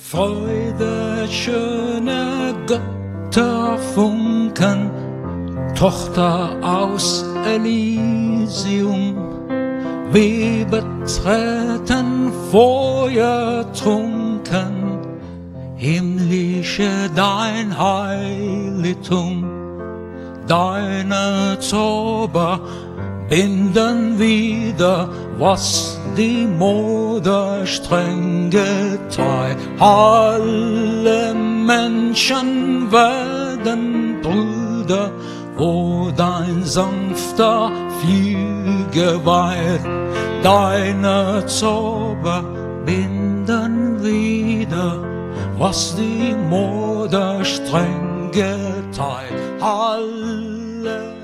Freude, schöne Götterfunken, Tochter aus Elysium, wir betreten feuertrunken, himmlische dein Heiligtum, deine Zauber binden wieder, was die Mode streng geteilt. Alle Menschen werden Brüder, wo dein sanfter Flügel weilt. Deine Zauber binden wieder, was die Mode streng geteilt. Alle